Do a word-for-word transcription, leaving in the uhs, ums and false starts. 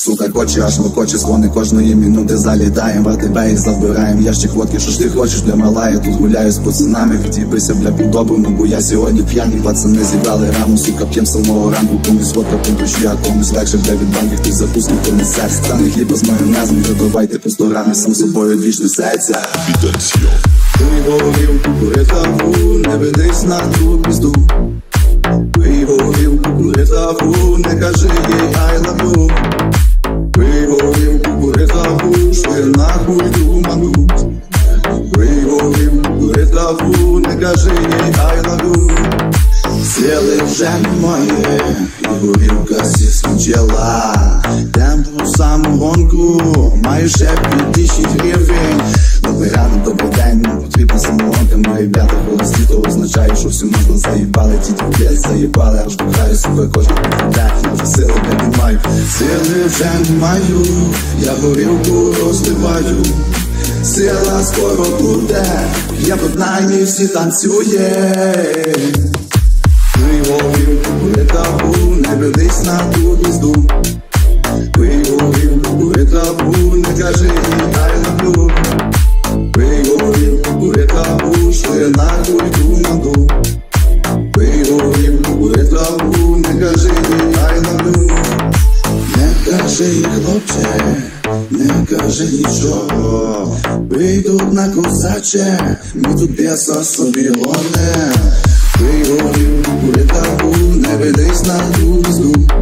сука, хоче, аж хоче, дзвони кожної минути залітаєм, в тебе і забираєм ящик водки, що ж ти хочеш, бля, мала, я тут гуляю з пацанами, від'їбися, бля, по-доброму, бо я сьогодні п'яний, пацани зібрали раму, сука, п'єм самого ранку, комусь водка по душі, а комусь легше, бля, від банків, ти запуск, ніхто не серце, стане хліба з майонезом, вже давайте по сто грамів, сам собою вічно серця. Пий горілку, кури траву, не ведись на ту пізду. Пий горілку, кури траву, не кажи їй I love you. Пий горілку, кури траву, що я нахуй думану. Пий горілку, кури траву, не кажи їй I love you. Сіли вже немає, і горілка сі скінчила. Темпу самогонку, маю ще п'ять тисяч гривень. Добрий ранок, добрий день, не потрібна самогонка. Ми ребята холості, то означає, що всю можна заїбали. Ті трубки заїбали, аж бухаю, сука, кожен день. Я вже сили не маю, сили вже не маю. Я горілку розливаю. Сила скоро буде, я під нами всі танцює. Пий горілку, кури траву, не ведись на ту пізду. Пий горілку, кури траву, не кажи їй I love you. Пий горілку, кури траву, що я нахуй думану. Пий горілку, кури траву, не кажи їй I love you. Не кажи їй, хлопче, не кажи нічого. Пий тут на козаче, ми тут бєса собі гоне. Пий горілку, кури траву, не ведись на ту пізду.